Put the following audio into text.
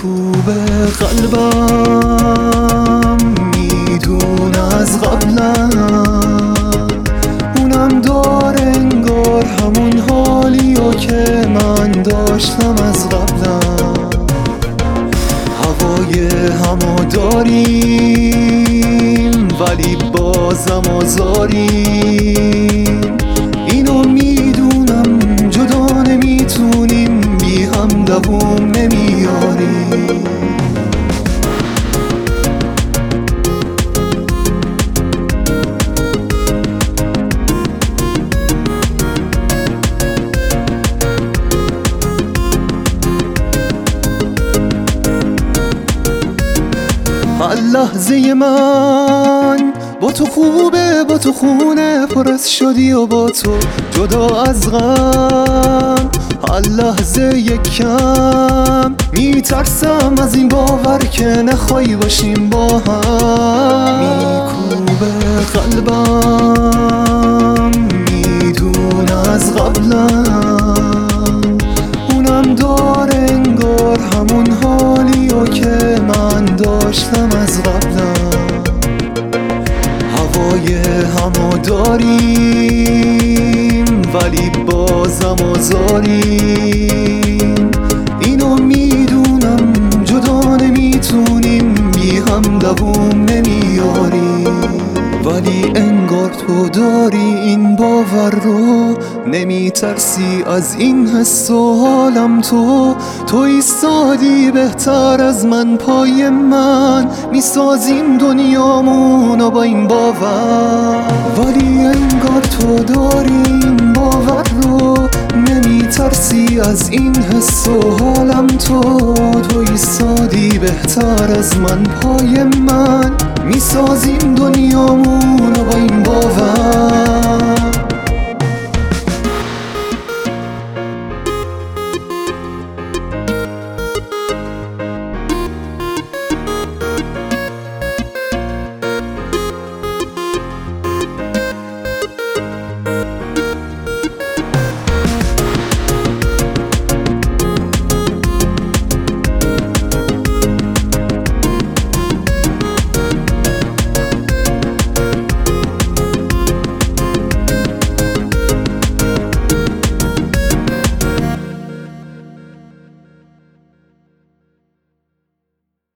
میکوبه قلبم، میدونه از قبلا اونم داره انگار همون حالیو که من داشتم از قبلا. هوای همو داریم ولی بازم آزاریم، اینو میدونم جدا نمیتونیم، بی هم دووم نمیاریم. هر لحظه من با تو خوبه، با تو خونه پر از شدی و با تو جدا از غم. هر لحظه یک کم میترسم از این باور که نخوای باشیم با هم. میکوبه قلبم، میدونه از قبلا اونم داره انگار همون حالیو که من داشتم از قبلا. هوای همو داریم ولی بازم آزاریم، اینو میدونم جدا نمیتونیم، بی هم دووم نمیاریم. ولی انگار تو داری این باور رو، نمیترسی از این حس و حالم. تو ایستادی بهتر از من، پای من میسازیم دنیامونو با این باور. ولی انگار تو داری این باور رو، نمیترسی از این حس و حالم. تو ایستادی بهتر از من، پای من میسازیم دنیامونو با این باور.